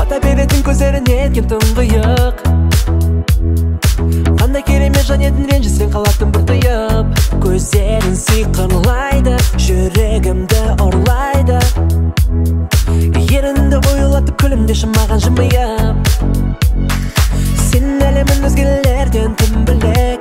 бата беретін көздері неткен тұңғиық. Қандай керемет жан едің, ренжісең қалатын бір тыйып. Көздерін сиқырлайды, жүрегімді ұрлайды. Ерінді ойлатып күлімдеші маған жымиып. Сен әлемін өзгелерден тым бөлек.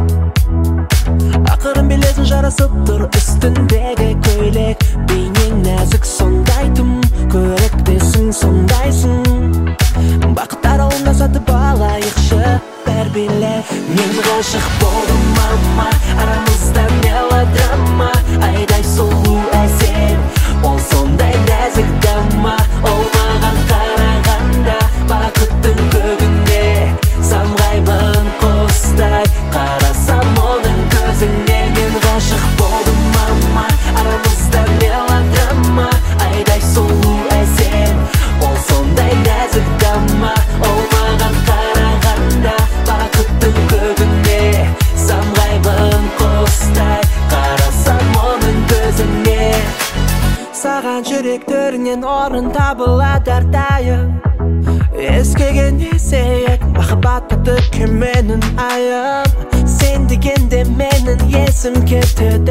Ақырын білесің жарасып тұр үстіндегі көйлек. Бейнең нәзік сондай тым, көріктесің сондайсың. Бақыттар ауылына сатып алайықшы бәр билет. Мен ғашық болдым мама, арамызда мелодрама. Айдай сұлу әсем, ол сондай нәзік дама. Ол маған қарағанда бақыттың көгінде самғаймын құстай. Қарасам оның көзіне. Мен ғашық болдым мама, арамызда мелодрама. Айдай сұлу әсем, ол сондай нәзік дама. Ол маған қарағанда бақыттың көгінде самғаймын құстай. Қарасам оның көзіне. Саған жүректерінен орын табылады әрдайым. Ескеген есейік, махаббатқа төккен менің айым. Сен дегенде менің есім кетеді.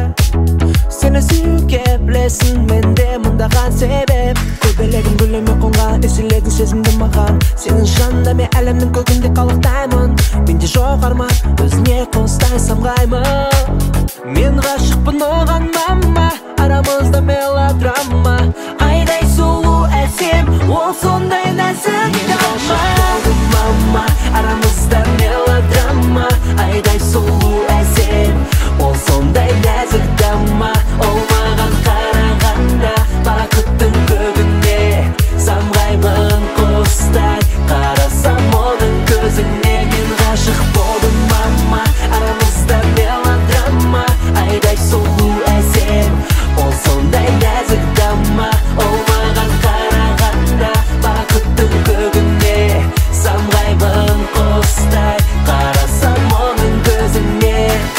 Сені сүйуге білесің, менде мұндаған себеп. Көбелегім гүліме қонған, еселедің сезімді маған. Сенің жанында мен әлемнің көгінде қалықтаймын. Менде жоқ арман, өзіне қостай самғаймын. Мен ғашықпын оған мама, арамызда мелодрама. Айдай сұлу әсем, ол сондай нәзік дама. Мен ғашық болдым мама, арамызда мелодрама. Айдай сұлу әсем, ол сондай нәзік дама. Ол маған қарағанда бақыттың көгіне самғаймын құстай. Қарасам оның көзіне. Мен ғашық болдым мама, арамызда мелодрама. Айдай сұлу әсем, ол сондай нәзік дама. Ол маған қарағанда бақыттың көгіне самғаймын құстай. Қарасам оның көзіне.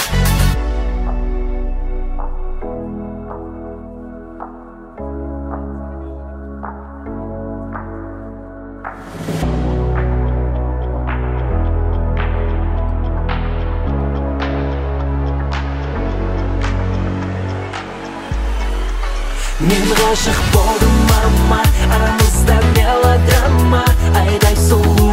Мен ғашық болдым мама, арамызда мелодрама. Айдай сұлу